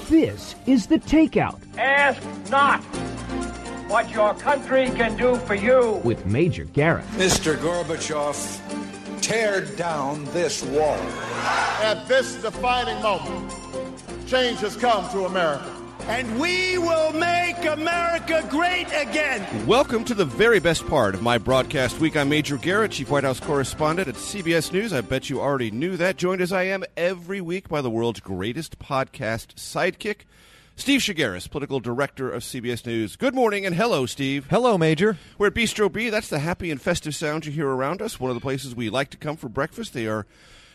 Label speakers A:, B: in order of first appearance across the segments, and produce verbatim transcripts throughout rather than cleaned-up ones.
A: This is The Takeout.
B: Ask not what your country can do for you.
A: With Major Garrett.
C: Mister Gorbachev, tear down this wall.
D: At this defining moment, change has come to America.
E: And we will make America great again.
F: Welcome to the very best part of my broadcast week. I'm Major Garrett, Chief White House Correspondent at C B S News. I bet you already knew that. Joined as I am every week by the world's greatest podcast sidekick, Steve Shigaris, Political Director of C B S News. Good morning and hello, Steve.
G: Hello, Major.
F: We're at Bistro B. That's the happy and festive sound you hear around us. One of the places we like to come for breakfast. They are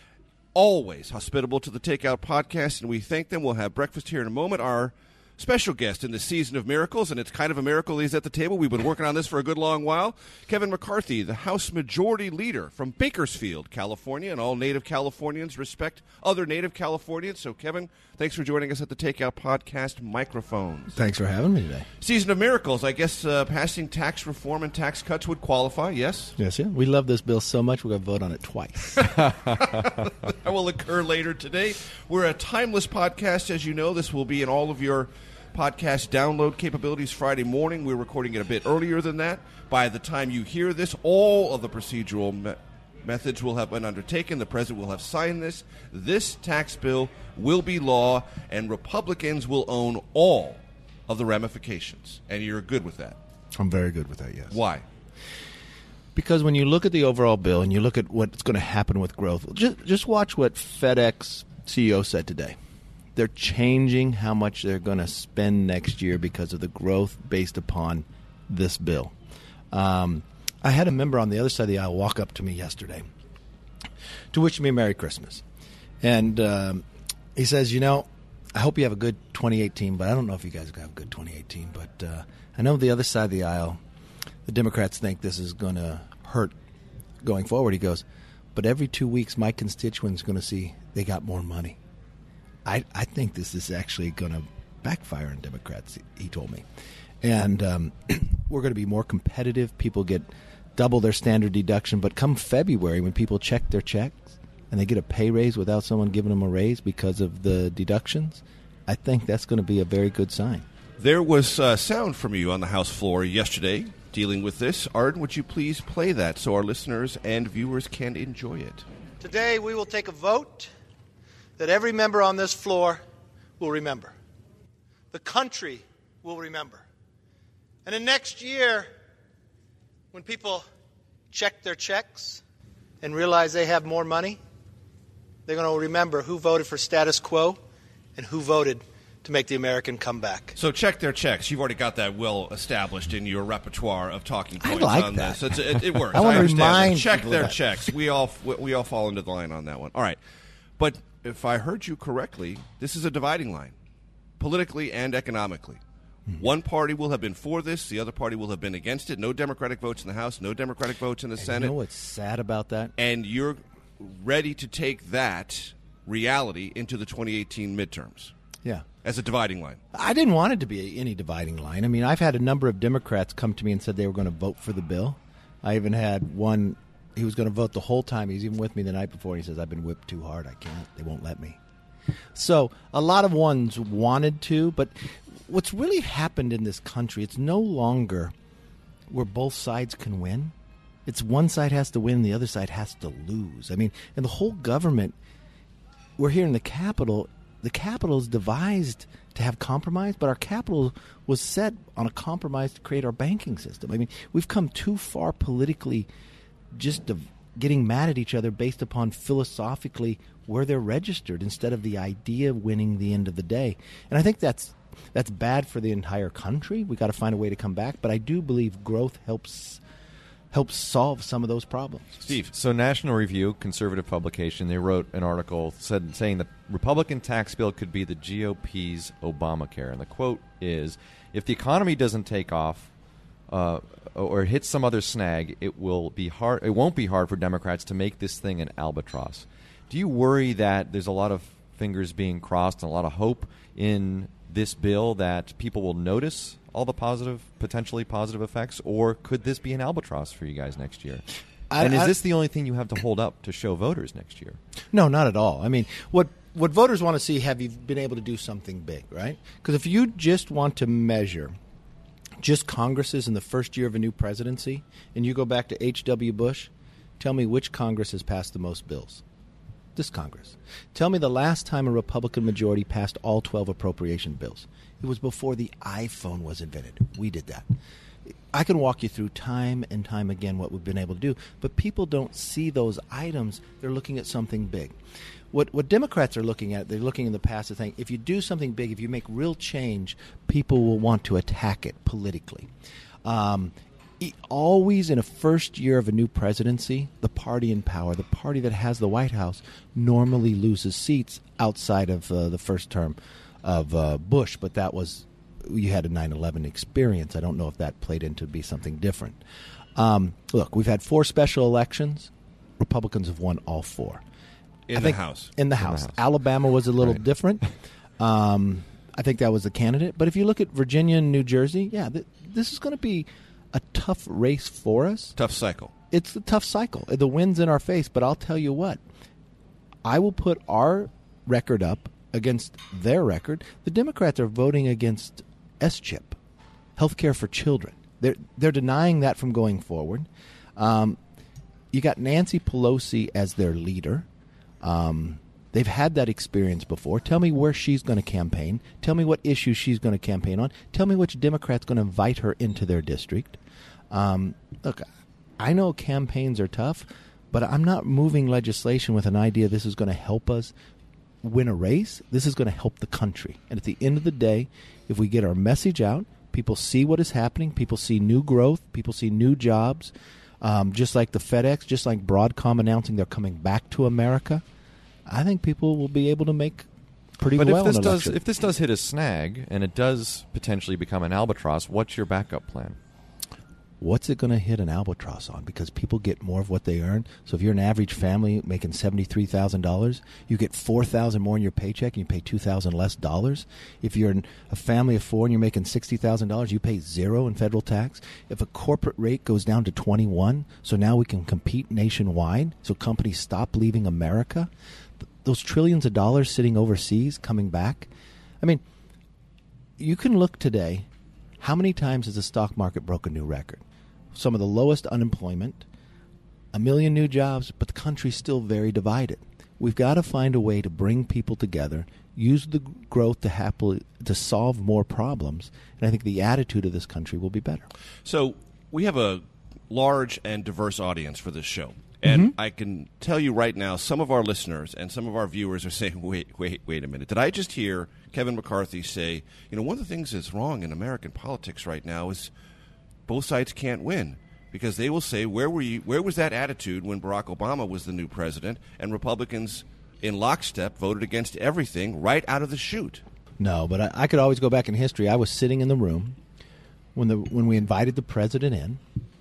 F: always hospitable to the Takeout podcast, and we thank them. We'll have breakfast here in a moment. Our special guest in the season of miracles, and it's kind of a miracle he's at the table. We've been working on this for a good long while. Kevin McCarthy, the House Majority Leader from Bakersfield, California, and all native Californians respect other native Californians. So, Kevin, thanks for joining us at the Takeout Podcast microphones.
G: Thanks for having me today.
F: Season of miracles. I guess uh, passing tax reform and tax cuts would qualify, yes?
G: Yes, yeah. We love this bill so much we're going to vote on it twice.
F: That will occur later today. We're a timeless podcast, as you know. This will be in all of your podcast download capabilities Friday morning. We're recording it a bit earlier than that. By the time you hear this, all of the procedural me- methods will have been undertaken. The president will have signed this. This tax bill will be law, and Republicans will own all of the ramifications. And you're good with that?
G: I'm very good with that, yes.
F: Why?
G: Because when you look at the overall bill and you look at what's going to happen with growth, just, just watch what FedEx C E O said today. They're changing how much they're going to spend next year because of the growth based upon this bill. Um, I had a member on the other side of the aisle walk up to me yesterday to wish me a Merry Christmas. And um, he says, you know, I hope you have a good twenty eighteen, but I don't know if you guys are going to have a good twenty eighteen. But uh, I know the other side of the aisle, the Democrats think this is going to hurt going forward. He goes, but every two weeks my constituents are going to see they got more money. I, I think this is actually going to backfire on Democrats, he told me. And um, we're going to be more competitive. People get double their standard deduction. But come February, when people check their checks and they get a pay raise without someone giving them a raise because of the deductions, I think that's going to be a very good sign.
F: There was uh, sound from you on the House floor yesterday dealing with this. Arden, would you please play that so our listeners and viewers can enjoy it?
H: Today we will take a vote that every member on this floor will remember. The country will remember. And in next year, when people check their checks and realize they have more money, they're going to remember who voted for status quo and who voted to make the American come back.
F: So check their checks. You've already got that well established in your repertoire of talking points
G: I like
F: on
G: that.
F: this. It's, it, it works.
G: I want
F: I
G: to
F: understand
G: remind
F: that. Check
G: people
F: their
G: that.
F: checks. We all we all fall into the line on that one. All right. But if I heard you correctly, this is a dividing line, politically and economically. Mm-hmm. One party will have been for this. The other party will have been against it. No Democratic votes in the House. No Democratic votes in the
G: and
F: Senate.
G: You know what's sad about that?
F: And you're ready to take that reality into the twenty eighteen midterms.
G: Yeah.
F: As a dividing line.
G: I didn't want it to be any dividing line. I mean, I've had a number of Democrats come to me and said they were going to vote for the bill. I even had one, he was going to vote the whole time. He's even with me the night before. And he says, I've been whipped too hard. I can't. They won't let me. So a lot of ones wanted to, but what's really happened in this country, it's no longer where both sides can win. It's one side has to win, the other side has to lose. I mean, and the whole government, we're here in the Capitol. The Capitol is devised to have compromise, but our Capitol was set on a compromise to create our banking system. I mean, we've come too far politically just of getting mad at each other based upon philosophically where they're registered instead of the idea of winning the end of the day. And I think that's that's bad for the entire country. We got to find a way to come back. But I do believe growth helps helps solve some of those problems.
F: Steve.
I: So National Review, conservative publication, they wrote an article said saying the Republican tax bill could be the G O P's Obamacare. And the quote is, if the economy doesn't take off uh, or hit some other snag, it will be hard. It won't be hard for Democrats to make this thing an albatross. Do you worry that there's a lot of fingers being crossed and a lot of hope in this bill that people will notice all the positive, potentially positive effects, or could this be an albatross for you guys next year?
G: I,
I: and is
G: I,
I: this the only thing you have to hold up to show voters next year?
G: No, not at all. I mean, what what voters want to see, have you been able to do something big, right? Because if you just want to measure just Congresses in the first year of a new presidency, and you go back to H W Bush, tell me which Congress has passed the most bills. This Congress. Tell me the last time a Republican majority passed all twelve appropriation bills. It was before the iPhone was invented. We did that. I can walk you through time and time again what we've been able to do, but people don't see those items. They're looking at something big. What what Democrats are looking at, they're looking in the past and saying, if you do something big, if you make real change, people will want to attack it politically. Um, e- always in a first year of a new presidency, the party in power, the party that has the White House, normally loses seats outside of uh, the first term of uh, Bush, but that was, you had a nine eleven experience. I don't know if that played into be something different. Um, look, we've had four special elections. Republicans have won all four.
F: In
G: I
F: the
G: think
F: House.
G: In the
F: In the
G: House.
F: House.
G: Alabama was a little
I: Right.
G: different. Um, I think that was the candidate. But if you look at Virginia and New Jersey, yeah, th- this is going to be a tough race for us.
F: Tough cycle.
G: It's a tough cycle. The wind's in our face, but I'll tell you what. I will put our record up against their record. The Democrats are voting against S chip, health care for children. They're, they're denying that from going forward. Um, you got Nancy Pelosi as their leader. Um, they've had that experience before. Tell me where she's going to campaign. Tell me what issues she's going to campaign on. Tell me which Democrat's going to invite her into their district. Um, look, I know campaigns are tough, but I'm not moving legislation with an idea this is going to help us win a race. This is going to help the country. And at the end of the day, if we get our message out, people see what is happening, people see new growth, people see new jobs, um, just like the FedEx, just like Broadcom announcing they're coming back to America, I think people will be able to make pretty
I: but
G: well
I: if this
G: in an
I: does
G: election.
I: if this does hit a snag and it does potentially become an albatross, what's your backup plan?
G: What's it going to hit an albatross on? Because people get more of what they earn. So if you're an average family making seventy-three thousand dollars, you get four thousand dollars more in your paycheck and you pay two thousand dollars less dollars. If you're an, a family of four and you're making sixty thousand dollars, you pay zero in federal tax. If a corporate rate goes down to twenty-one, so now we can compete nationwide, so companies stop leaving America, th- those trillions of dollars sitting overseas coming back. I mean, you can look today, how many times has the stock market broke a new record? Some of the lowest unemployment, a million new jobs, but the country's still very divided. We've got to find a way to bring people together, use the growth to happily to solve more problems, and I think the attitude of this country will be better.
F: So we have a large and diverse audience for this show. And
G: Mm-hmm.
F: I can tell you right now, some of our listeners and some of our viewers are saying, wait, wait, wait a minute. Did I just hear Kevin McCarthy say, you know, one of the things that's wrong in American politics right now is both sides can't win, because they will say, where were you, where was that attitude when Barack Obama was the new president and Republicans in lockstep voted against everything right out of the chute?
G: No, but I, I could always go back in history. I was sitting in the room when the when we invited the president in.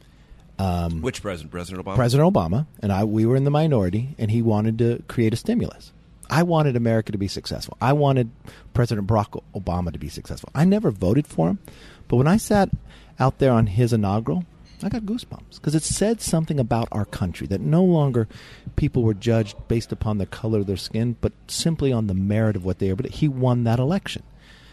G: Um,
F: Which president? President Obama?
G: President Obama, and I, we were in the minority, and he wanted to create a stimulus. I wanted America to be successful. I wanted President Barack Obama to be successful. I never voted for him, but when I sat out there on his inaugural, I got goosebumps because it said something about our country, that no longer people were judged based upon the color of their skin, but simply on the merit of what they are. But he won that election.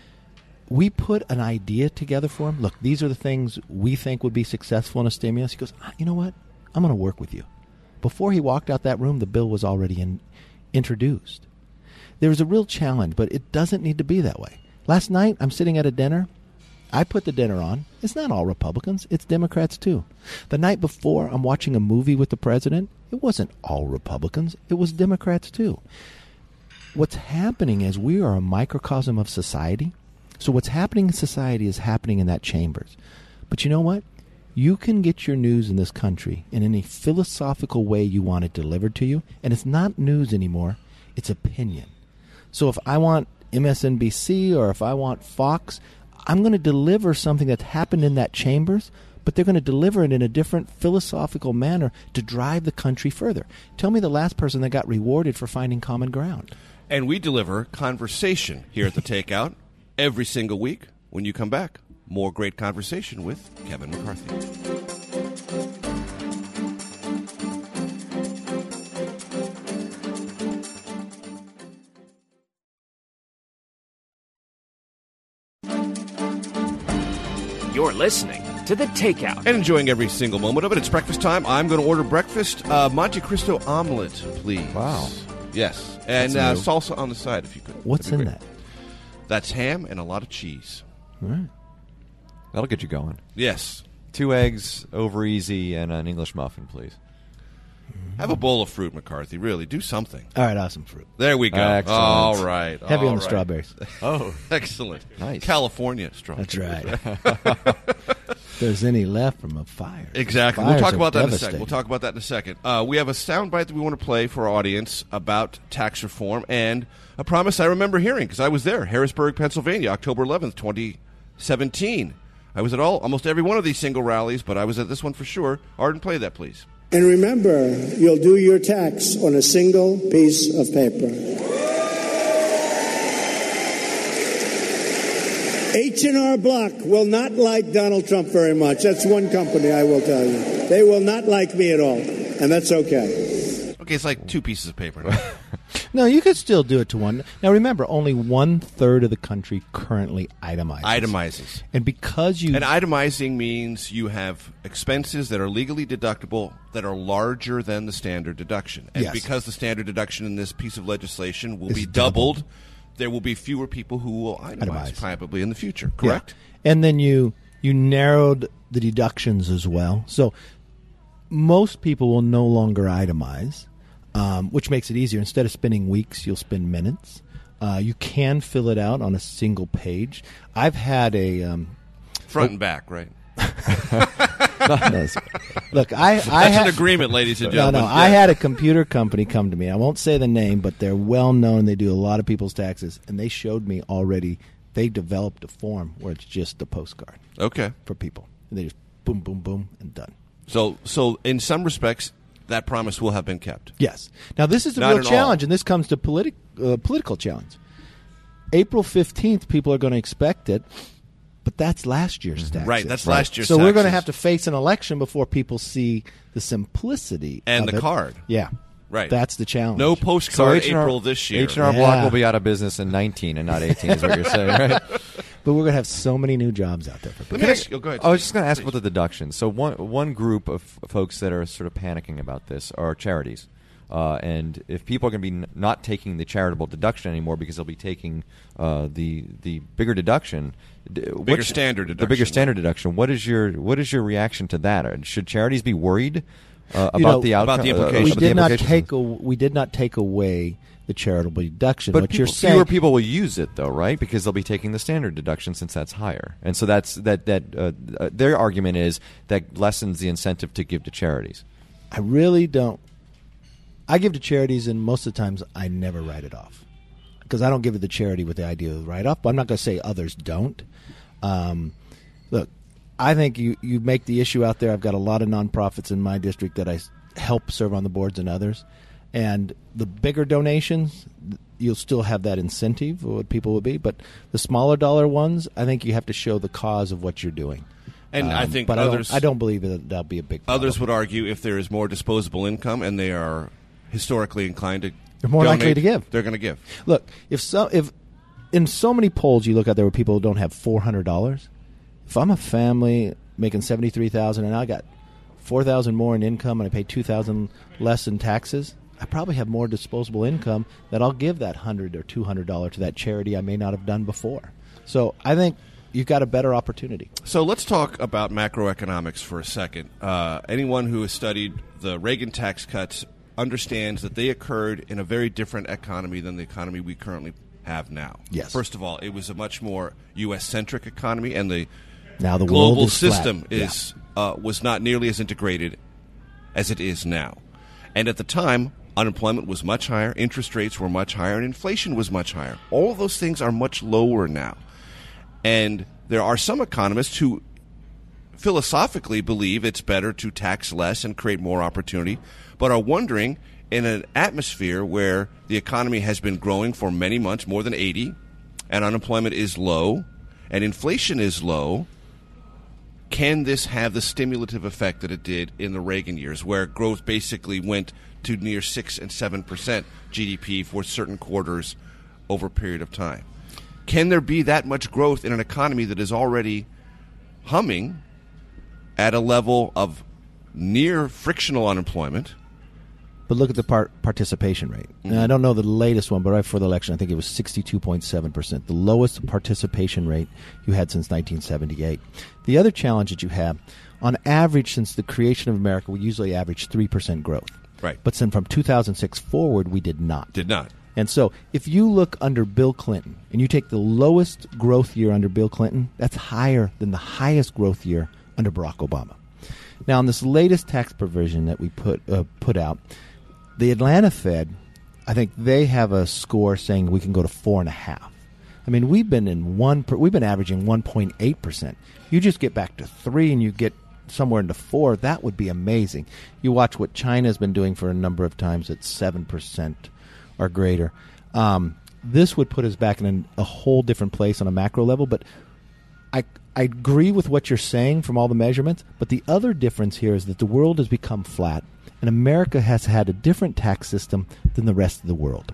G: We put an idea together for him. Look, these are the things we think would be successful in a stimulus. He goes, ah, you know what? I'm going to work with you. Before he walked out that room, the bill was already in, introduced. There was a real challenge, but it doesn't need to be that way. Last night, I'm sitting at a dinner. I put the dinner on. It's not all Republicans. It's Democrats, too. The night before, I'm watching a movie with the president. It wasn't all Republicans. It was Democrats, too. What's happening is we are a microcosm of society. So what's happening in society is happening in that chambers. But you know what? You can get your news in this country in any philosophical way you want it delivered to you. And it's not news anymore. It's opinion. So if I want M S N B C or if I want Fox, I'm going to deliver something that happened in that chambers, but they're going to deliver it in a different philosophical manner to drive the country further. Tell me the last person that got rewarded for finding common ground.
F: And we deliver conversation here at The Takeout every single week. When you come back, more great conversation with Kevin McCarthy.
A: You're listening to The Takeout.
F: And enjoying every single moment of it. It's breakfast time. I'm going to order breakfast. Uh, Monte Cristo omelet, please.
I: Wow.
F: Yes. And uh,
I: new.
F: salsa on the side, if you could.
G: What's in
F: great.
G: that?
F: That's ham and a lot of cheese.
G: All right.
I: That'll get you going.
F: Yes.
I: Two eggs, over easy, and an English muffin, please.
F: Have a bowl of fruit, McCarthy. Really, do something.
G: All right, awesome fruit.
F: There we go.
I: Excellent.
F: All right.
G: Heavy
F: all
G: on the
F: right.
G: strawberries.
I: Oh,
F: Excellent.
I: Nice.
F: California strawberries.
G: That's right. If there's any left from a fire.
F: Exactly.
G: Fires
F: We'll talk
G: are
F: about that in a second.
G: devastating.
F: We'll talk about that in a second. Uh, we have a soundbite that we want to play for our audience about tax reform and a promise I remember hearing because I was there, Harrisburg, Pennsylvania, October eleventh, twenty seventeen. I was at all almost every one of these single rallies, but I was at this one for sure. Arden, play that, please.
J: And remember, you'll do your tax on a single piece of paper. H and R Block will not like Donald Trump very much. That's one company, I will tell you. They will not like me at all, and that's okay.
F: Okay, it's like two pieces of paper. Now.
G: No, you could still do it to one. Now, remember, only one-third of the country currently itemizes.
F: Itemizes.
G: And because you...
F: And itemizing means you have expenses that are legally deductible that are larger than the standard deduction. And
G: Yes.
F: because the standard deduction in this piece of legislation will
G: Is
F: be
G: doubled.
F: doubled, there will be fewer people who will itemize,
G: Itemize.
F: probably in the future.
G: Yeah.
F: Correct?
G: And then you you narrowed the deductions as well. So most people will no longer itemize, um, which makes it easier. Instead of spending weeks, you'll spend minutes. Uh, you can fill it out on a single page. I've had a... Um,
F: Front and back, right?
G: Look, I, I
F: That's
G: had,
F: an agreement, ladies and
G: No,
F: gentlemen.
G: no. I had a computer company come to me. I won't say the name, but they're well known. They do a lot of people's taxes, and they showed me already. They developed a form where it's just a postcard
F: Okay.
G: for people. And they just boom, boom, boom, and done.
F: So, so in some respects, that promise will have been kept.
G: Yes. Now this is the
F: Not
G: real
F: at
G: challenge,
F: all.
G: and this comes to politi- uh, political challenge. April fifteenth, people are going to expect it. But that's last year's taxes.
F: Right, that's last year's
G: So we're going to
F: taxes.
G: have to face an election before people see the simplicity
F: And
G: of
F: the
G: it.
F: card.
G: Yeah.
F: Right.
G: That's the challenge.
F: No
I: So
F: postcard
I: H and R
F: April this year.
I: H and R
G: Yeah.
I: Block will be out of business in nineteen and not eighteen, is what you're saying, right?
G: But we're going to have so many new jobs out there for people.
F: Let me ask you. Oh, go ahead.
I: I was just going to ask about the deductions. So one one group of folks that are sort of panicking about this are charities. Uh, and if people are going to be n- not taking the charitable deduction anymore because they'll be taking uh, the the bigger deduction, d-
F: Bigger
I: what's-
F: standard
I: the
F: deduction,
I: bigger
F: right.
I: standard deduction. What is your what is your reaction to that? Or should charities be worried uh,
G: You
I: about
G: know,
I: the
F: about
I: outcome?
F: the
I: uh,
F: implications.
G: we
I: about the
G: did not
I: implications?
G: take a, we did not take away the charitable deduction.
I: But
G: what
I: people,
G: you're saying,
I: fewer people will use it, though, right? Because they'll be taking the standard deduction since that's higher, and so that's that. That uh, uh, their argument is that lessens the incentive to give to charities.
G: I really don't. I give to charities, and most of the times I never write it off because I don't give it to charity with the idea of write off. But I'm not going to say others don't. Um, look, I think you, you make the issue out there. I've got a lot of nonprofits in my district that I s- help serve on the boards and others. And the bigger donations, you'll still have that incentive of what people would be. But the smaller dollar ones, I think you have to show the cause of what you're doing.
F: And I
G: Um,
F: think
G: but
F: others-
G: I don't, I don't believe that that'll be a big problem.
F: Others would argue if there is more disposable income and they are historically inclined to
G: They're more
F: donate,
G: likely to give.
F: They're going to give.
G: Look, if so, if in so many polls you look out there where people don't have four hundred dollars, if I'm a family making seventy three thousand and I got four thousand more in income and I pay two thousand less in taxes, I probably have more disposable income that I'll give that hundred or two hundred dollars to that charity I may not have done before. So I think you've got a better opportunity.
F: So let's talk about macroeconomics for a second. Uh, anyone who has studied the Reagan tax cuts understands that they occurred in a very different economy than the economy we currently have now.
G: Yes.
F: First of all, it was a much more U S-centric economy, and the
G: Now the
F: global
G: world is flat.
F: system is uh, was not nearly as integrated as it is now. And at the time, unemployment was much higher, interest rates were much higher, and inflation was much higher. All of those things are much lower now. And there are some economists who philosophically believe it's better to tax less and create more opportunity, but are wondering, in an atmosphere where the economy has been growing for many months, more than eighty, and unemployment is low, and inflation is low, can this have the stimulative effect that it did in the Reagan years, where growth basically went to near six and seven percent G D P for certain quarters over a period of time? Can there be that much growth in an economy that is already humming at a level of near frictional unemployment.
G: But look at the part participation rate. Mm-hmm. Now, I don't know the latest one, but right before the election, I think it was sixty-two point seven percent, the lowest participation rate you had since nineteen seventy-eight. The other challenge that you have, on average, since the creation of America, we usually average three percent growth.
F: Right.
G: But then from two thousand six forward, we did not.
F: Did not.
G: And so if you look under Bill Clinton and you take the lowest growth year under Bill Clinton, that's higher than the highest growth year under Barack Obama. Now, in this latest tax provision that we put uh, put out, the Atlanta Fed, I think they have a score saying we can go to four and a half. I mean, we've been in one. Per, we've been averaging one point eight percent. You just get back to three, and you get somewhere into four. That would be amazing. You watch what China's been doing for a number of times at seven percent or greater. Um, this would put us back in an, a whole different place on a macro level. But I I agree with what you're saying from all the measurements. But the other difference here is that the world has become flat. And America has had a different tax system than the rest of the world.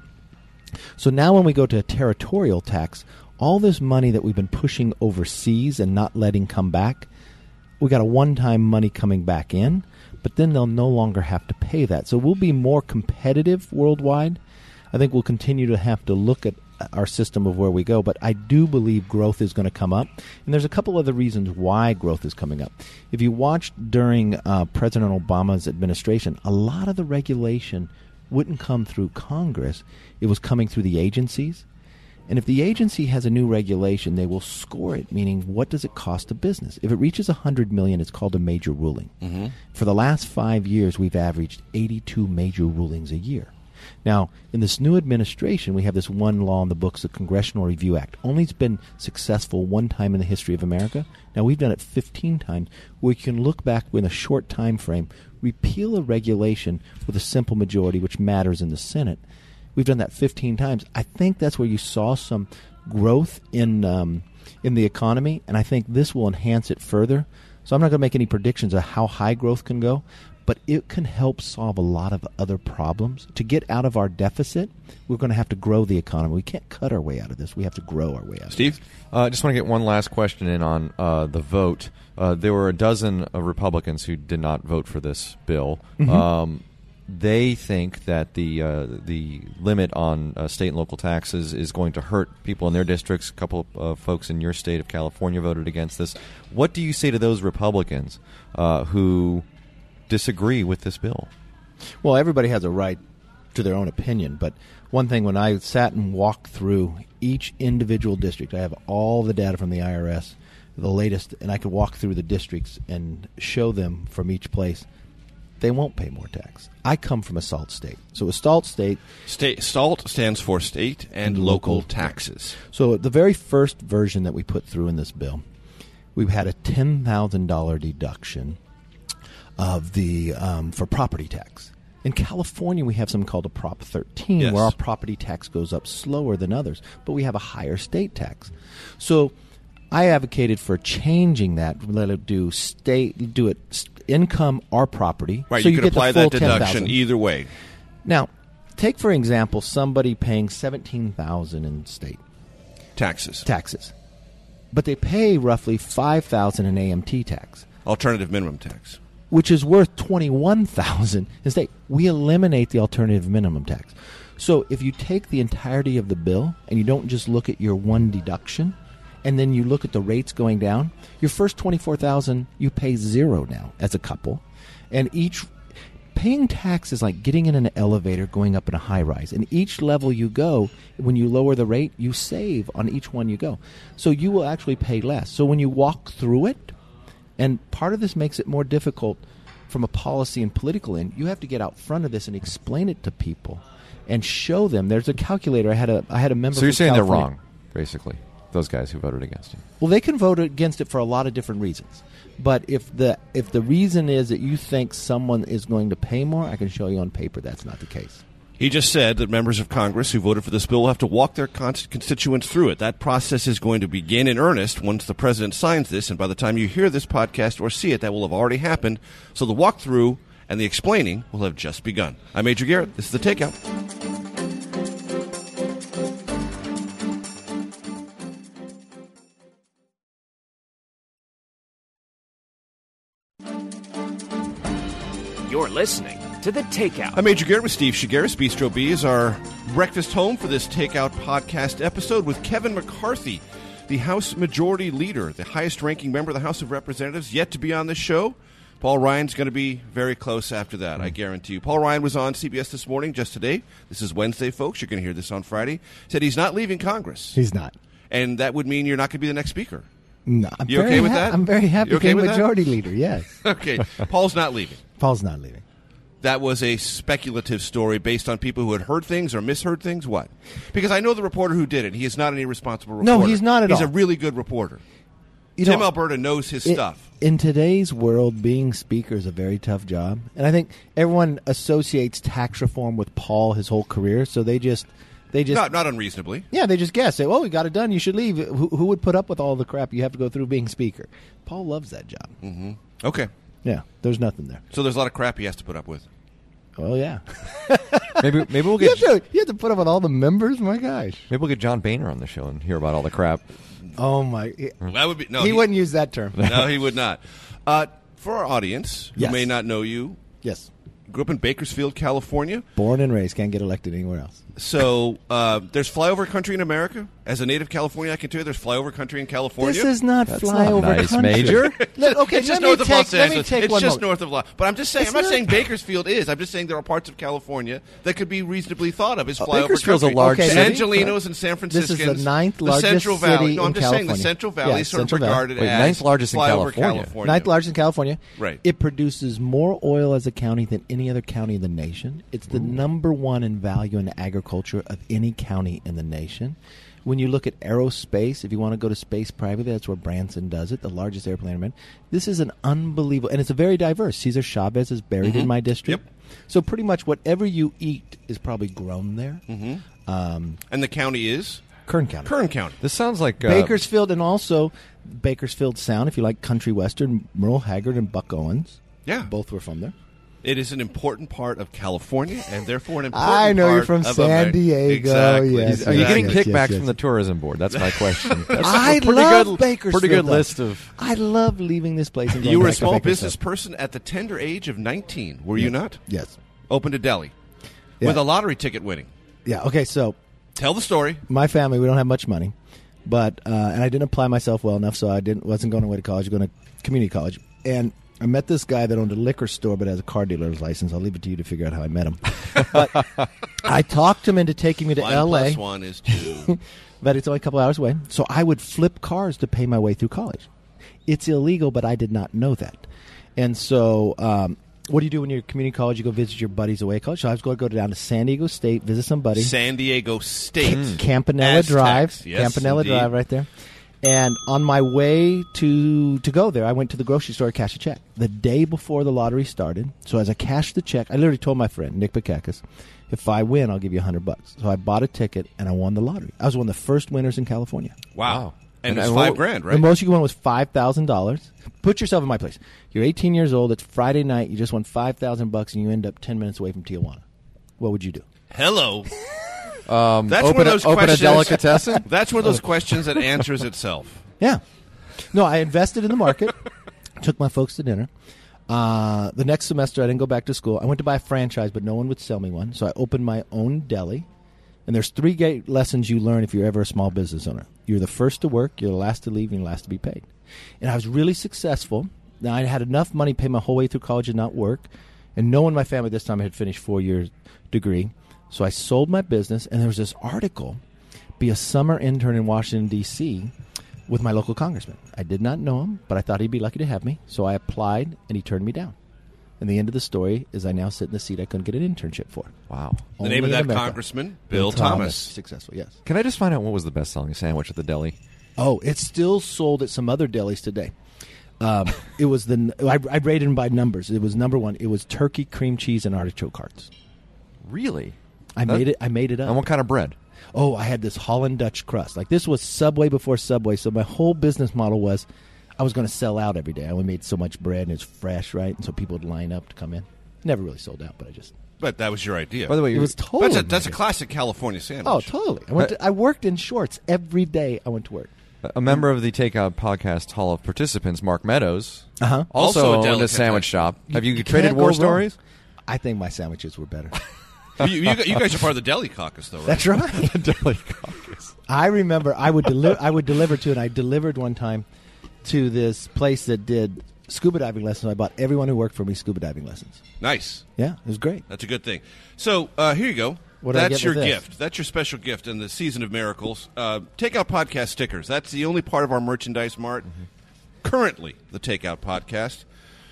G: So now when we go to a territorial tax, all this money that we've been pushing overseas and not letting come back, we got a one-time money coming back in, but then they'll no longer have to pay that. So we'll be more competitive worldwide. I think we'll continue to have to look at our system of where we go, but I do believe growth is going to come up. And there's a couple other reasons why growth is coming up. If you watched during uh, President Obama's administration, a lot of the regulation wouldn't come through Congress. It was coming through the agencies. And if the agency has a new regulation, they will score it, meaning what does it cost a business? If it reaches one hundred million dollars, it's called a major ruling. Mm-hmm. For the last five years, we've averaged eighty-two major rulings a year. Now, in this new administration, we have this one law in the books, the Congressional Review Act. Only it's been successful one time in the history of America. Now, we've done it fifteen times, where you can look back in a short time frame, repeal a regulation with a simple majority, which matters in the Senate. We've done that fifteen times. I think that's where you saw some growth in um, in the economy, and I think this will enhance it further. So I'm not going to make any predictions of how high growth can go, but it can help solve a lot of other problems. To get out of our deficit, we're going to have to grow the economy. We can't cut our way out of this. We have to grow our way out
F: Steve?
G: of this.
I: I uh, just want to get one last question in on uh, the vote. Uh, there were a dozen uh, Republicans who did not vote for this bill. Mm-hmm. Um, they think that the uh, the limit on uh, state and local taxes is going to hurt people in their districts. A couple of uh, folks in your state of California voted against this. What do you say to those Republicans uh, who disagree with this bill?
G: Well, everybody has a right to their own opinion, but one thing, when I sat and walked through each individual district, I have all the data from the I R S, the latest, and I could walk through the districts and show them from each place. They won't pay more tax. I come from a SALT state. So a SALT state...
F: State SALT stands for state and, and local, local taxes.
G: So the very first version that we put through in this bill, we've had a ten thousand dollars deduction of the um, for property tax. In California, we have something called a Prop thirteen, yes, where our property tax goes up slower than others, but we have a higher state tax. So I advocated for changing that. Let it do state, do it income or property.
F: Right,
G: so
F: you,
G: you
F: could
G: get
F: apply
G: the full
F: that deduction either way.
G: Now, take for example somebody paying seventeen thousand dollars in state
F: taxes.
G: Taxes, but they pay roughly five thousand dollars in A M T tax,
F: alternative minimum tax,
G: which is worth twenty-one thousand dollars in state. We eliminate the alternative minimum tax. So if you take the entirety of the bill and you don't just look at your one deduction, and then you look at the rates going down, your first twenty-four thousand dollars you pay zero now as a couple. And each paying tax is like getting in an elevator going up in a high rise. And each level you go, when you lower the rate, you save on each one you go. So you will actually pay less. So when you walk through it, and part of this makes it more difficult from a policy and political end, you have to get out front of this and explain it to people and show them. There's a calculator. I had a I had a member.
I: So you're
G: from
I: saying
G: California.
I: They're wrong, basically, those guys who voted against it.
G: Well, they can vote against it for a lot of different reasons. But if the if the reason is that you think someone is going to pay more, I can show you on paper that's not the case.
F: He just said that members of Congress who voted for this bill will have to walk their constituents through it. That process is going to begin in earnest once the president signs this, and by the time you hear this podcast or see it, that will have already happened. So the walkthrough and the explaining will have just begun. I'm Major Garrett. This is The Takeout.
A: You're listening to The Takeout.
F: I'm Major Garrett with Steve Shigaris. Bistro B is our breakfast home for this Takeout podcast episode with Kevin McCarthy, the House Majority Leader, the highest-ranking member of the House of Representatives, yet to be on this show. Paul Ryan's going to be very close after that, I guarantee you. Paul Ryan was on C B S this morning, just today. This is Wednesday, folks. You're going to hear this on Friday. Said he's not leaving Congress.
K: He's not.
F: And that would mean you're not going to be the next speaker.
K: No, I'm
F: you
K: very
F: okay with
K: ha-
F: that?
K: I'm very happy
F: you okay
K: being
F: with
K: majority
F: that?
K: leader, yes.
F: Okay. Paul's not leaving.
K: Paul's not leaving.
F: That was a speculative story based on people who had heard things or misheard things? What? Because I know the reporter who did it. He is not an irresponsible reporter.
K: No, he's not at
F: he's
K: all.
F: He's a really good reporter.
K: You
F: Tim
K: know,
F: Alberta knows his
K: it,
F: stuff.
K: In today's world, being speaker is a very tough job. And I think everyone associates tax reform with Paul his whole career, so they just... They just,
F: not, not unreasonably.
K: Yeah, they just guess. Say, well, we got it done. You should leave. Who, who would put up with all the crap you have to go through being speaker? Paul loves that job.
F: Mm-hmm. Okay.
K: Yeah, there's nothing there.
F: So there's a lot of crap he has to put up with.
K: Oh, yeah.
I: maybe maybe we'll get...
K: You have, to, you have to put up with all the members? My gosh.
I: Maybe we'll get John Boehner on the show and hear about all the crap.
K: Oh, my...
F: That would be no.
K: He,
F: he
K: wouldn't use that term.
F: No, he would not. Uh, for our audience who
K: Yes.
F: may not know you,
K: Yes.
F: grew up in Bakersfield, California.
K: Born and raised. Can't get elected anywhere else.
F: So uh, there's flyover country in America. As a native Californian, I can tell you there's flyover country in California.
K: This is not
I: That's
K: flyover
I: not nice,
K: country.
I: Major.
K: Look, okay,
F: it's just
K: let
F: north
K: me
F: of
K: take,
F: Los
K: let me
F: Angeles.
K: take
F: It's
K: one
F: just
K: moment.
F: north of Los. But I'm just saying.
K: It's
F: I'm not,
K: not-
F: saying Bakersfield is. I'm just saying there are parts of California that could be reasonably thought of as
I: Uh,
F: flyover
I: Bakersfield's a
F: country.
I: large
K: Okay,
F: San
K: city.
F: Angelinos and San
K: This
F: Franciscans.
K: is the ninth
F: the
K: largest
F: Central Valley.
K: city
F: No, I'm
K: in
F: just saying the
K: California.
F: Central Valley
K: Yeah,
F: is sort of
K: Central Valley.
F: regarded
I: Wait,
F: as
I: ninth largest in
F: flyover
I: California.
K: Ninth largest in California.
F: Right.
K: It produces more oil as a county than any other county in the nation. It's the number one in value in agriculture of any county in the nation. When you look at aerospace, if you want to go to space privately, that's where Branson does it, the largest airplane ever. This is an unbelievable, and it's a very diverse. Cesar Chavez is buried
F: Mm-hmm.
K: in my district.
F: Yep.
K: So pretty much whatever you eat is probably grown there.
F: Mm-hmm.
K: Um,
F: And the county is
K: Kern County.
F: Kern County.
I: This sounds like... Uh,
K: Bakersfield, and also Bakersfield Sound, if you like country western, Merle Haggard and Buck Owens.
F: Yeah.
K: Both were from there.
F: It is an important part of California, and therefore an important
K: I know
F: part
K: you're from
F: of
K: San
F: America.
K: Diego,
F: Exactly.
K: yes,
I: Are you
K: yes,
I: getting
K: yes,
I: kickbacks
K: yes, yes.
I: from the tourism board? That's my question. That's
K: I
I: a pretty
K: love
I: good,
K: Bakersfield.
I: Pretty good
K: though.
I: list of...
K: I love leaving this place and going
F: You were a
K: back to
F: small
K: Bakersfield.
F: business person at the tender age of nineteen, were you
K: Yes.
F: not?
K: Yes.
F: Opened a deli
K: Yeah.
F: with a lottery ticket winning.
K: Yeah. Okay. So
F: Tell the story.
K: my family, we don't have much money, but uh, and I didn't apply myself well enough, so I didn't wasn't going away to college, going to community college, and I met this guy that owned a liquor store but has a car dealer's license. I'll leave it to you to figure out how I met him. But I talked him into taking me to
F: One
K: L A.
F: plus one is two.
K: But it's only a couple hours away. So I would flip cars to pay my way through college. It's illegal, but I did not know that. And so um, what do you do when you're at community college? You go visit your buddies away at college. So I was going to go down to San Diego State, visit some buddies.
F: San Diego State.
K: Campanella
F: Aztecs.
K: Drive.
F: Yes,
K: Campanella
F: indeed.
K: Drive right there. And on my way to to go there, I went to the grocery store to cash a check. The day before the lottery started, so as I cashed the check, I literally told my friend, Nick Bukakis, if I win, I'll give you a hundred bucks. So I bought a ticket, and I won the lottery. I was one of the first winners in California.
F: Wow. And,
I: And
F: it's
I: I
F: five
I: wrote-
F: grand, right?
K: The most you won was five thousand dollars. Put yourself in my place. You're eighteen years old. It's Friday night. You just won five thousand bucks, and you end up ten minutes away from Tijuana. What would you do?
F: Hello.
I: Um,
F: That's
I: open
F: one of
I: a-
F: those
I: open
F: questions.
I: a delicatessen?
F: That's one of those questions that answers itself.
K: Yeah. No, I invested in the market. Took my folks to dinner. Uh, the next semester, I didn't go back to school. I went to buy a franchise, but no one would sell me one. So I opened my own deli. And there's three great lessons you learn if you're ever a small business owner. You're the first to work, you're the last to leave, and you're the last to be paid. And I was really successful. Now, I had enough money to pay my whole way through college and not work. And no one in my family this time had finished four-year degree. So I sold my business, and there was this article, be a summer intern in Washington, D C, with my local congressman. I did not know him, but I thought he'd be lucky to have me. So I applied, and he turned me down. And the end of the story is I now sit in the seat I couldn't get an internship for.
I: Wow.
F: The name of
K: Only in
F: that
K: America.
F: congressman, Bill Thomas.
K: Successful, yes.
I: Can I just find out what was the best-selling sandwich at the deli?
K: Oh, it's still sold at some other delis today. Um, it was the I, I rated them by numbers. It was number one. It was turkey, cream cheese, and artichoke hearts.
I: Really?
K: I
I: That-
K: made it. I made it up.
I: And what kind of bread?
K: Oh, I had this Holland Dutch crust. Like this was Subway before Subway. So my whole business model was I was going to sell out every day. I only made so much bread and it's fresh, right? And so people would line up to come in. Never really sold out, but I just.
F: But that was your idea.
I: By the way,
K: It was totally.
F: that's a, that's a
K: my idea.
F: classic California sandwich.
K: Oh, totally. I went. To, I worked in shorts every day. I went to work.
I: A member of the Takeout Podcast Hall of Participants, Mark Meadows,
K: Uh-huh.
I: also,
F: Also a
I: owned a sandwich shop. Have you,
K: You
I: traded
K: can't
I: war
K: go
I: stories?
K: wrong. I think my sandwiches were better.
F: you, you, you guys are part of the Deli Caucus, though, right?
K: That's right.
I: Deli Caucus.
K: I remember I would deli- I would deliver to, and I delivered one time to this place that did scuba diving lessons. I bought everyone who worked for me scuba diving lessons.
F: Nice.
K: Yeah, it was great.
F: That's a good thing. So uh, here you go.
K: What do I
F: That's
K: get
F: your
K: with this?
F: gift. That's your special gift in the season of miracles. Uh, Takeout Podcast stickers. That's the only part of our merchandise mart. Mm-hmm. Currently, the Takeout Podcast.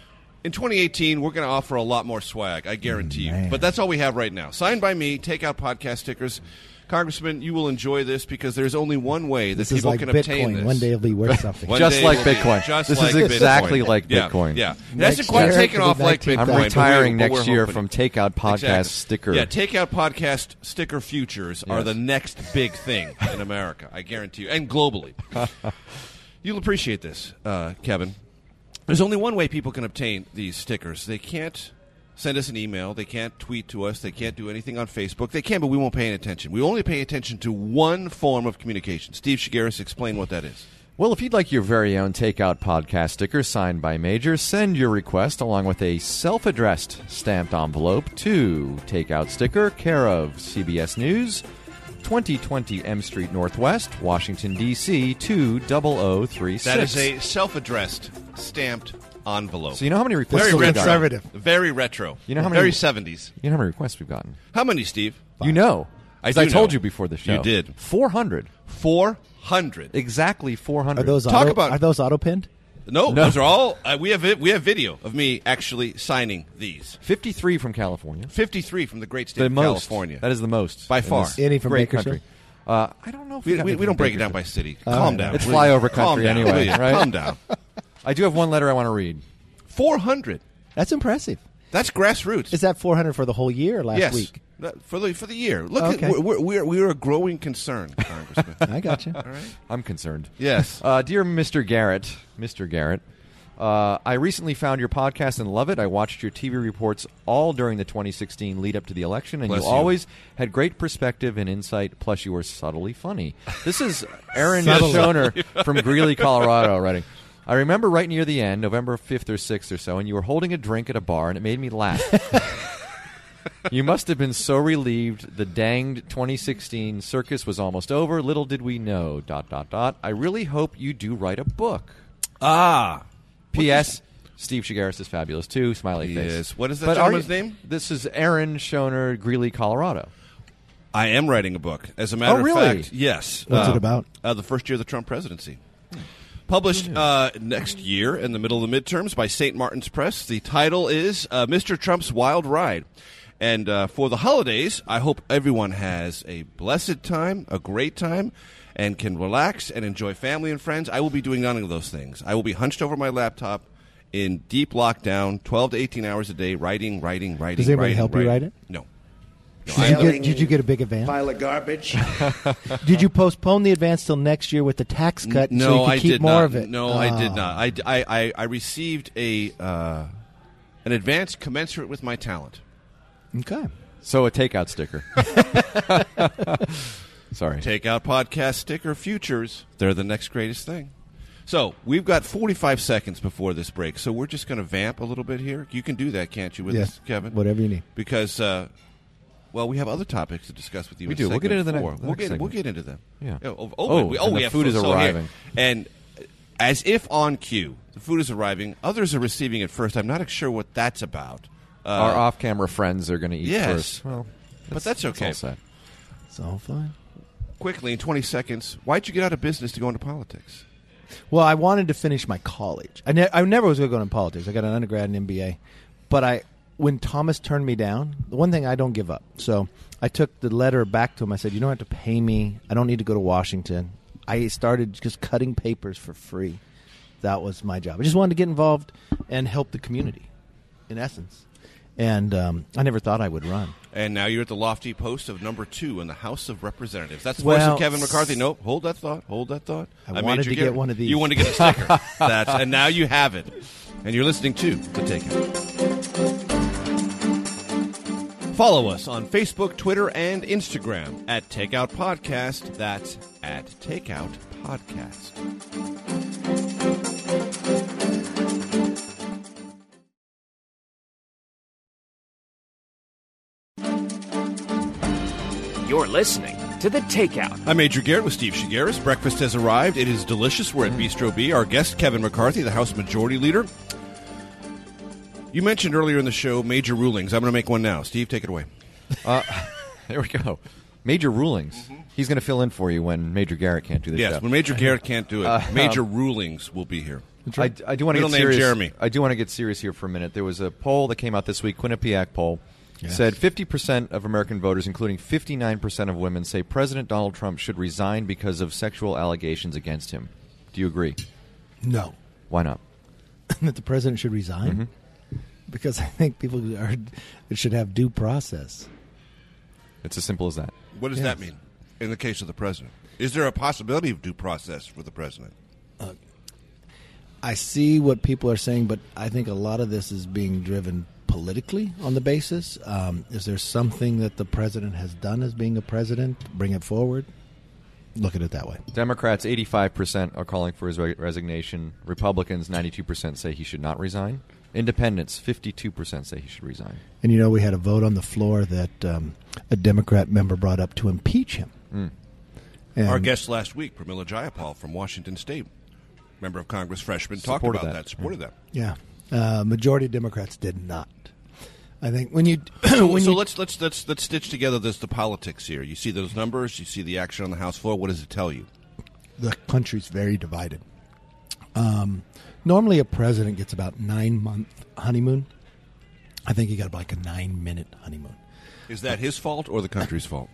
F: In twenty eighteen, we're going to offer a lot more swag, I guarantee
K: Man.
F: you. But that's all we have right now. Signed by me, Takeout Podcast stickers. Congressman, you will enjoy this because there's only one way that
K: This is
F: people
K: like
F: can
K: Bitcoin.
F: obtain this.
K: One day it'll be worth something.
F: One
I: Just
F: day
I: like
F: it will be
I: Bitcoin.
F: Just
I: This
F: like
I: is exactly
F: Bitcoin.
I: like
F: Yeah,
I: Bitcoin.
F: Yeah, it
K: Next
F: hasn't quite
K: year,
F: taken
K: it'll
F: off
K: be
F: like
K: nineteen
F: Bitcoin.
I: I'm
F: but we-
I: retiring
F: but we're
I: next year
F: hoping.
I: from Takeout Podcast
F: Exactly.
I: sticker.
F: Yeah, Takeout Podcast sticker futures are
I: Yes.
F: the next big thing in America, I guarantee you, and globally. You'll appreciate this, uh, Kevin. There's only one way people can obtain these stickers. They can't send us an email. They can't tweet to us. They can't do anything on Facebook. They can, but we won't pay any attention. We only pay attention to one form of communication. Steve Shigaris, explain what that is.
I: Well, if you'd like your very own Takeout Podcast sticker signed by Major, send your request along with a self-addressed stamped envelope to Takeout Sticker, care of C B S News, twenty twenty M Street Northwest, Washington, D C two zero zero three six.
F: That is a self-addressed stamped envelope.
I: So you know how many requests
F: Very
I: we've
F: retro.
I: gotten?
K: conservative.
F: Very retro.
I: You know how many-
F: Very seventies.
I: You know how many requests we've gotten?
F: How many, Steve?
I: You know.
F: I
I: 'Cause
F: do
I: I told
F: know.
I: you before the show.
F: You did.
I: four hundred.
F: Four hundred.
I: Exactly four hundred.
K: Are those
F: Talk
K: auto,
F: about-
K: are those auto pinned?
F: No,
I: No.
F: those are all. Uh, we have vi- we have video of me actually signing these.
I: fifty-three from California.
F: Fifty-three from the great state
I: The
F: of
I: most.
F: California.
I: That is the most.
F: By
I: in
F: far.
I: this
K: Any from
I: great
K: Bakersfield?
I: country. Uh, I don't know if
F: we,
I: got
F: we,
I: any
F: we don't
I: from
F: break it down by
I: Bakersfield.
F: city.
K: Oh,
F: Calm
K: yeah.
F: down.
I: It's
F: please.
I: flyover
F: Calm
I: country
F: down.
I: anyway,
F: Please.
I: right?
F: Calm down.
I: I do have one letter I want to read.
F: Four hundred.
K: That's impressive.
F: That's grassroots.
K: Is that four hundred for the whole year or last
F: yes.
K: week?
F: That- For the for the year. Look,
K: Okay.
F: at, we're, we're we're a growing concern, Congressman.
K: I got you.
F: All right.
I: I'm concerned.
F: Yes.
I: Uh, dear Mister Garrett, Mister Garrett, uh, I recently found your podcast and love it. I watched your T V reports all during the twenty sixteen lead up to the election, and
F: Bless
I: you
F: you.
I: always had great perspective and insight, plus you were subtly funny. This is Aaron
K: Subtly.
I: Schoner from Greeley, Colorado, writing. I remember right near the end, November fifth or sixth or so, and you were holding a drink at a bar, and it made me laugh. You must have been so relieved the danged twenty sixteen circus was almost over. Little did we know, dot, dot, dot. I really hope you do write a book.
F: Ah.
I: P S. Steve Shigaris is fabulous, too. Smiley face.
F: Yes. What is that
I: But are
F: gentleman's
I: you-
F: name?
I: This is Aaron Schoner, Greeley, Colorado.
F: I am writing a book. As a matter
I: Oh, really?
F: of fact, yes.
K: What's
F: Uh,
K: it about?
F: Uh, the first year of the Trump presidency. Published uh, next year in the middle of the midterms by Saint Martin's Press. The title is uh, Mister Trump's Wild Ride. And uh, for the holidays, I hope everyone has a blessed time, a great time, and can relax and enjoy family and friends. I will be doing none of those things. I will be hunched over my laptop in deep lockdown, twelve to eighteen hours a day, writing, writing, writing,
K: Does anybody
F: writing,
K: help you
F: writing.
K: write it?
F: No.
K: Did you, get, did you get a big advance?
C: Pile of garbage.
K: Did you postpone the advance till next year with the tax cut
F: No,
K: so you could
F: I
K: keep
F: did
K: more
F: not.
K: of it?
F: No, I did
K: Oh.
F: not. I, I, I, I received a uh, an advance commensurate with my talent.
K: Okay.
I: So a takeout sticker. Sorry.
F: Takeout podcast sticker futures. They're the next greatest thing. So we've got forty-five seconds before this break, so we're just going to vamp a little bit here. You can do that, can't you, with
K: Yes.
F: us, Kevin?
K: Whatever you need.
F: Because, uh, well, we have other topics to discuss with you.
I: We
F: in
I: do. We'll get
F: segment
I: into the
F: four.
I: next- the
F: We'll
I: next
F: get we'll
I: segment.
F: get into them.
I: Yeah.
F: Oh, oh,
I: Oh,
F: we,
I: and
F: we
I: the
F: have
I: food is
F: so here-
I: arriving.
F: and as if on cue, the food is arriving. Others are receiving it first. I'm not sure what that's about. Uh,
I: Our off-camera friends are going to eat
F: yes.
I: first. Well,
F: But that's okay.
I: all set.
K: It's all fine.
F: Quickly, in twenty seconds, why'd you get out of business to go into politics?
K: Well, I wanted to finish my college. I, ne- I never was going to go into politics. I got an undergrad and M B A. But I, when Thomas turned me down, the one thing I don't give up. So I took the letter back to him. I said, you don't have to pay me. I don't need to go to Washington. I started just cutting papers for free. That was my job. I just wanted to get involved and help the community, in essence. And um, I never thought I would run.
F: And now you're at the lofty post of number two in the House of Representatives. That's the
K: Well,
F: voice of Kevin McCarthy. Nope, hold that thought. Hold that thought.
K: I
F: made
K: wanted
F: you
K: to get one of these.
F: You wanted to get a sticker. That's, and now you have it. And you're listening to The Takeout. Follow us on Facebook, Twitter, and Instagram at Takeout Podcast. That's at Takeout Podcast.
A: You're listening to The Takeout.
F: I'm Major Garrett with Steve Shigaris. Breakfast has arrived. It is delicious. We're at Bistro B. Our guest, Kevin McCarthy, the House Majority Leader. You mentioned earlier in the show major rulings. I'm going to make one now. Steve, take it away.
I: Uh, there we go. Major rulings. Mm-hmm. He's going to fill in for you when Major Garrett can't do this
F: Yes,
I: show.
F: when Major Garrett can't do it,
I: uh,
F: major
I: um,
F: rulings will be here.
I: I, I do want to
F: Middle
I: get
F: name
I: serious.
F: Jeremy.
I: I do want to get serious here for a minute. There was a poll that came out this week, Quinnipiac poll,
K: Yes.
I: said fifty percent of American voters, including fifty-nine percent of women, say President Donald Trump should resign because of sexual allegations against him. Do you agree?
K: No.
I: Why not?
K: That the president should resign?
I: Mm-hmm.
K: Because I think people are it should have due process.
I: It's as simple as that.
F: What does
K: Yes.
F: that mean in the case of the president? Is there a possibility of due process for the president?
K: Uh, I see what people are saying, but I think a lot of this is being driven politically on the basis. Um, is there something that the president has done as being a president? Bring it forward. Look at it that way.
I: Democrats, eighty-five percent are calling for his re- resignation. Republicans, ninety-two percent say he should not resign. Independents, fifty-two percent say he should resign.
K: And, you know, we had a vote on the floor that um, a Democrat member brought up to impeach him.
I: Mm.
K: And
F: Our guest last week, Pramila Jayapal from Washington State, member of Congress, freshman, talked
I: Supported
F: about
I: that.
F: that, supported that.
K: Yeah. Uh, majority of Democrats did not. I think when you when
F: so
K: you,
F: let's let's let's let's stitch together this the politics here. You see those numbers, you see the action on the House floor. What does it tell you?
K: the country's very divided. Um, normally, a president gets about nine month honeymoon. I think he got like a nine minute honeymoon.
F: Is that his fault or the country's fault?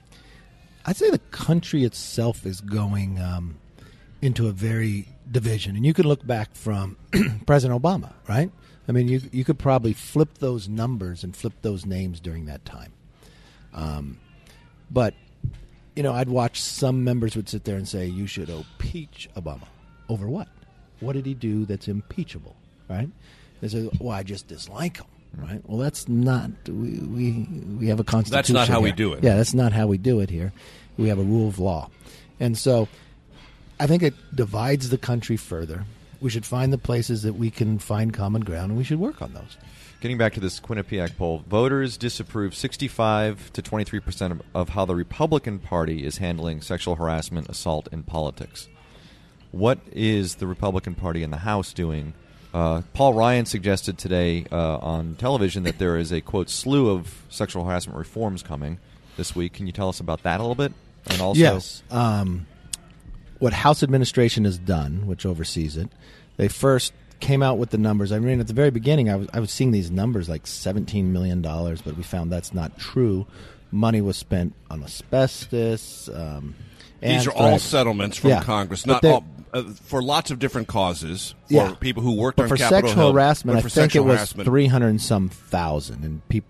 K: I'd say the country itself is going um, into a very division, and you can look back from President Obama, right? I mean, you you could probably flip those numbers and flip those names during that time. Um, but, you know, I'd watch some members would sit there and say, you should impeach Obama. Over what? What did he do that's impeachable, right? They say, well, I just dislike him, right? Well, that's not, we we, we have a constitution.
F: That's not how
K: here.
F: we do it.
K: Yeah, that's not how we do it here. We have a rule of law. And so I think it divides the country further. We should find the places that we can find common ground, and we should work on those.
I: Getting back to this Quinnipiac poll, voters disapprove sixty-five to twenty-three percent of, of how the Republican Party is handling sexual harassment, assault, in politics. What is the Republican Party in the House doing? Uh, Paul Ryan suggested today uh, on television that there is a, quote, slew of sexual harassment reforms coming this week. Can you tell us about that a little bit? And also,
K: yes. Um, what House administration has done, which oversees it, they first came out with the numbers. I mean, at the very beginning, I was I was seeing these numbers like seventeen million dollars, but we found that's not true. Money was spent on asbestos. Um,
F: These are all settlements from
K: yeah,
F: Congress, not all, uh, for lots of different causes. For
K: yeah.
F: people who worked
K: but
F: on
K: for
F: Capitol
K: sexual
F: Hill,
K: harassment,
F: but for
K: I think it
F: sexual
K: was
F: harassment.
K: three hundred and some thousand, and people.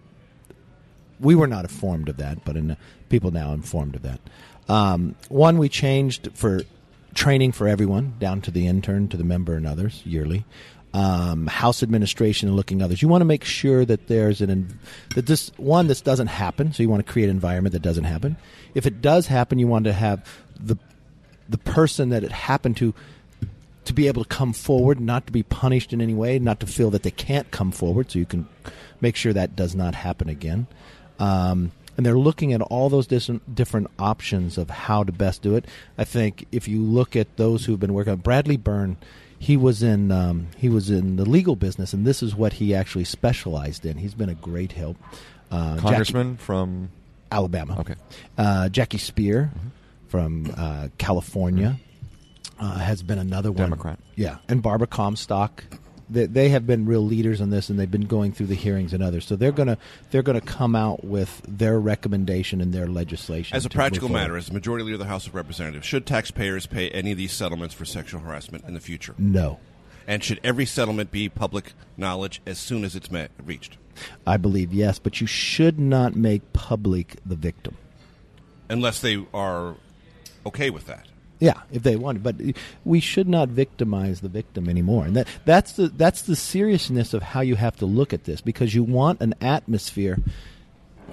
K: We were not informed of that, but in, people now informed of that. Um, one, we changed for training for everyone, down to the intern, to the member, and others yearly. Um, House administration and looking others. You want to make sure that there's an that this one this doesn't happen. So you want to create an environment that doesn't happen. If it does happen, you want to have the the person that it happened to to be able to come forward, not to be punished in any way, not to feel that they can't come forward. So you can make sure that does not happen again. Um, and they're looking at all those different, different options of how to best do it. I think if you look at those who've been working on Bradley Byrne, he was in um, he was in the legal business, and this is what he actually specialized in. He's been a great help. Uh,
I: Congressman
K: Jackie,
I: from
K: Alabama.
I: Okay.
K: Uh, Jackie Spear mm-hmm. from uh, California mm-hmm. uh, has been another one.
I: Democrat.
K: Yeah, and Barbara Comstock. They, they have been real leaders on this, and they've been going through the hearings and others. So they're gonna they're gonna come out with their recommendation and their legislation.
F: As a
K: to
F: practical
K: move
F: matter,
K: forward.
F: as the majority leader of the House of Representatives, should taxpayers pay any of these settlements for sexual harassment in the future?
K: No.
F: And should every settlement be public knowledge as soon as it's met, reached?
K: I believe yes, but you should not make public the victim.
F: Unless they are okay with that.
K: Yeah, if they want, but we should not victimize the victim anymore, and that that's the that's the seriousness of how you have to look at this, because you want an atmosphere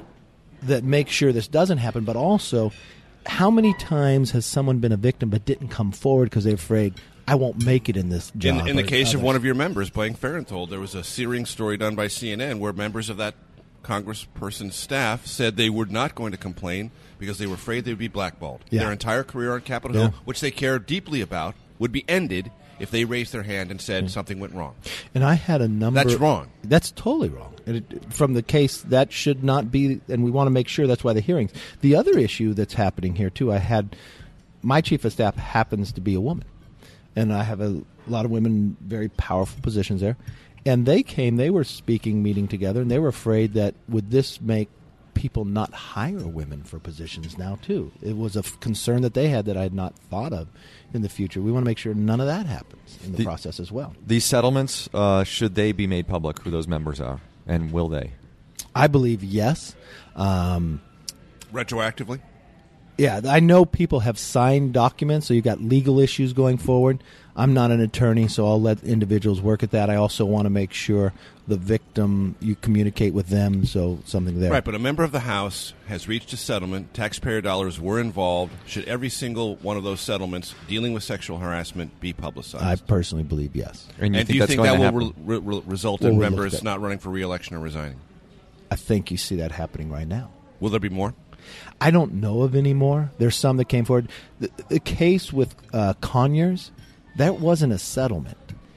K: that make sure this doesn't happen, but also how many times has someone been a victim but didn't come forward because they're afraid, I won't make it in this job?
F: In, in the case
K: others.
F: of one of your members, Blaine Farenthold, there was a searing story done by C N N where members of that congressperson's staff said they were not going to complain because they were afraid they would be blackballed.
K: Yeah.
F: Their entire career on Capitol
K: Yeah.
F: Hill, which they cared deeply about, would be ended if they raised their hand and said something went wrong.
K: And I had a number...
F: That's wrong.
K: That's totally wrong. And it, from the case, that should not be, and we want to make sure that's why the hearings. The other issue that's happening here, too, I had... My chief of staff happens to be a woman. And I have a lot of women in very powerful positions there. And they came, they were speaking, meeting together, and they were afraid that would this make people not hire women for positions now, too. It was a f- concern that they had that I had not thought of in the future. We want to make sure none of that happens in the,
I: the
K: process as well.
I: These settlements, uh, should they be made public, who those members are, and will they?
K: I believe yes. Um,
F: Retroactively?
K: Yeah, I know people have signed documents, so you've got legal issues going forward. I'm not an attorney, so I'll let individuals work at that. I also want to make sure the victim, you communicate with them, so something there.
F: Right, but a member of the House has reached a settlement. Taxpayer dollars were involved. Should every single one of those settlements dealing with sexual harassment be publicized?
K: I personally believe yes.
I: And, you
F: and
I: think
F: do you
I: that's
F: think
I: going
F: that
I: to
F: will
I: happen?
F: re- re- result
K: Well,
F: in
K: we'll look
F: members
K: at-
F: not running for re-election or resigning?
K: I think you see that happening right now.
F: Will there be more?
K: I don't know of any more. There's some that came forward. The, the case with uh, Conyers, that wasn't a settlement.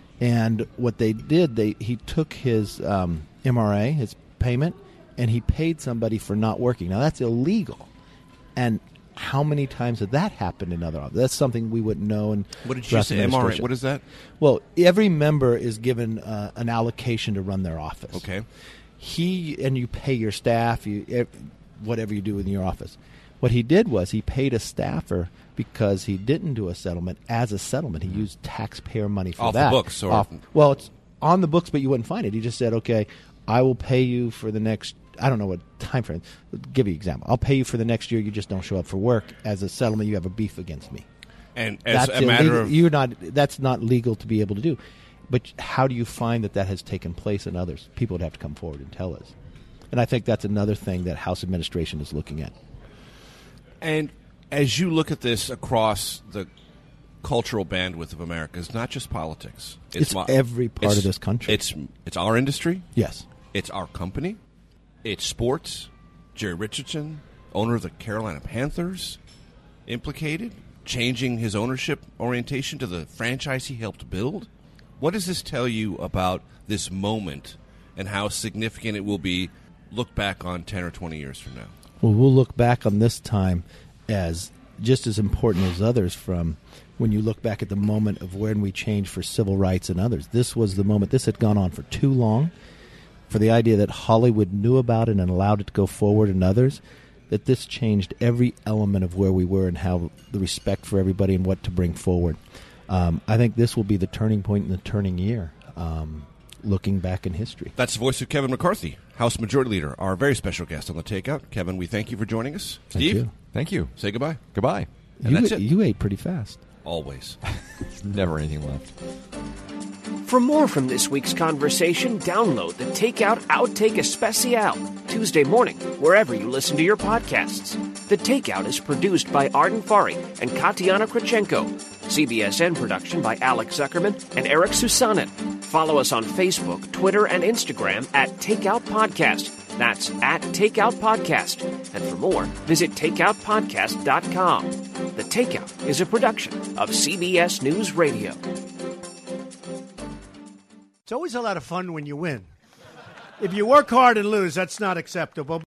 K: And what they did, they he took his um, M R A, his payment, and he paid somebody for not working. Now, that's illegal. And how many times has that happened in other offices? That's something we wouldn't know. And
F: What did you say, M R A? What is that?
K: Well, every member is given uh, an allocation to run their office.
F: Okay.
K: He and you pay your staff, you ev- whatever you do in your office. What he did was he paid a staffer because he didn't do a settlement as a settlement. He used taxpayer money for
F: Off the
K: that.
F: books, or-
K: Off, well, it's on the books, but you wouldn't find it. He just said, okay, I will pay you for the next, I don't know what time frame. I'll give you an example. I'll pay you for the next year. You just don't show up for work. As a settlement, you have a beef against me.
F: And as
K: That's
F: a matter
K: illegal.
F: of...
K: You're not, that's not legal to be able to do. But how do you find that that has taken place in others? People would have to come forward and tell us. And I think that's another thing that House administration is looking at.
F: And as you look at this across the cultural bandwidth of America, it's not just politics.
K: It's
F: mo-
K: every part
F: it's-
K: of this country.
F: It's it's our industry.
K: Yes.
F: It's our company. It's sports. Jerry Richardson, owner of the Carolina Panthers, implicated, changing his ownership orientation to the franchise he helped build. What does this tell you about this moment and how significant it will be look back on ten or twenty years from now?
K: Well, we'll look back on this time as just as important as others from when you look back at the moment of when we changed for civil rights and others. This was the moment. This had gone on for too long. For the idea that Hollywood knew about it and allowed it to go forward and others, that this changed every element of where we were and how the respect for everybody and what to bring forward. Um, I think this will be the turning point in the turning year, um, looking back in history.
F: That's the voice of Kevin McCarthy, House Majority Leader, our very special guest on The Takeout. Kevin, we thank you for joining us.
K: Thank
F: Steve,
K: you.
I: Thank you.
F: Say goodbye.
I: Goodbye.
F: And
K: You,
F: that's it.
K: you ate pretty fast.
F: Always.
I: Never anything left.
A: For more from this week's conversation, download the Takeout Outtake Especial Tuesday morning, wherever you listen to your podcasts. The Takeout is produced by Arden Fari and Katiana Krachenko. C B S N production by Alex Zuckerman and Eric Susanen. Follow us on Facebook, Twitter, and Instagram at Takeout Podcast. That's at Takeout Podcast. And for more, visit takeout podcast dot com. The Takeout is a production of C B S News Radio.
E: It's always a lot of fun when you win. If you work hard and lose, that's not acceptable.